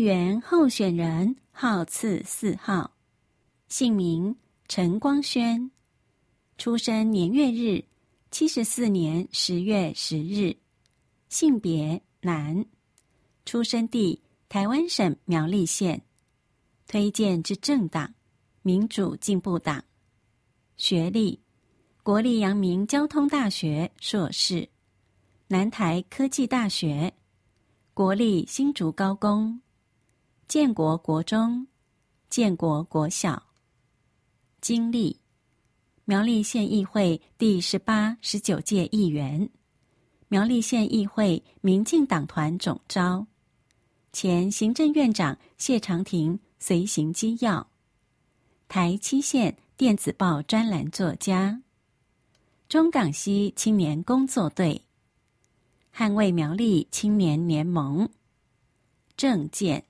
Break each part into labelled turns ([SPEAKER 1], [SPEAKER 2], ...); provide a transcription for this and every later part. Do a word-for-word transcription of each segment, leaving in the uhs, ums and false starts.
[SPEAKER 1] 员候选人号次四号，姓名陈光轩，出生年月日七十四年十月十日，性别男，出生地台湾省苗栗县，推荐之政党民主进步党，学历国立阳明交通大学硕士，南台科技大学，国立新竹高工，建国国中，建国国小。经历苗栗县议会第十八、十九届议员，苗栗县议会民进党团总召，前行政院长谢长廷随行机要，台七线电子报专栏作家，中港西青年工作队，捍卫苗栗青年联盟。政见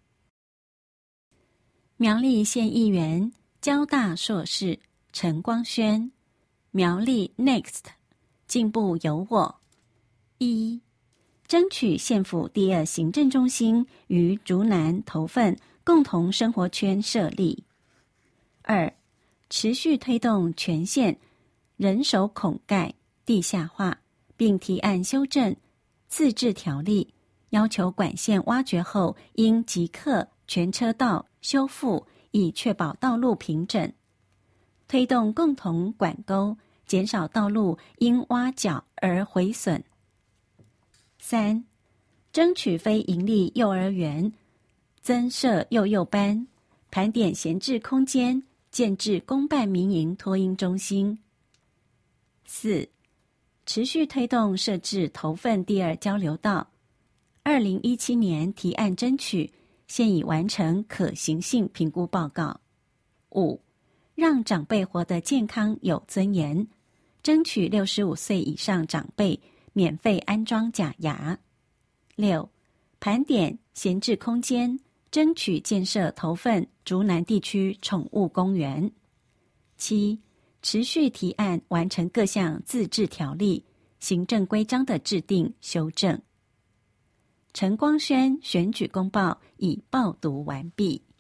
[SPEAKER 1] 苗栗县议员交大硕士陈光轩，苗栗 Next 进步有我。一、争取县府第二行政中心于竹南头份共同生活圈设立。二、持续推动全县人手孔盖地下化，并提案修正自治条例，要求管线挖掘后应即刻全车道修复，以确保道路平整。推动共同管沟，减少道路因挖角而毁损。三、争取非营利幼儿园增设幼幼班，盘点闲置空间，建置公办民营托婴中心。四、持续推动设置头份第二交流道，二零一七年提案争取，现已完成可行性评估报告。五、让长辈活得健康有尊严，争取六十五岁以上长辈免费安装假牙。六、盘点闲置空间，争取建设头份竹南地区宠物公园。七、持续提案完成各项自治条例、行政规章的制定修正。陈光轩选举公报已报读完毕。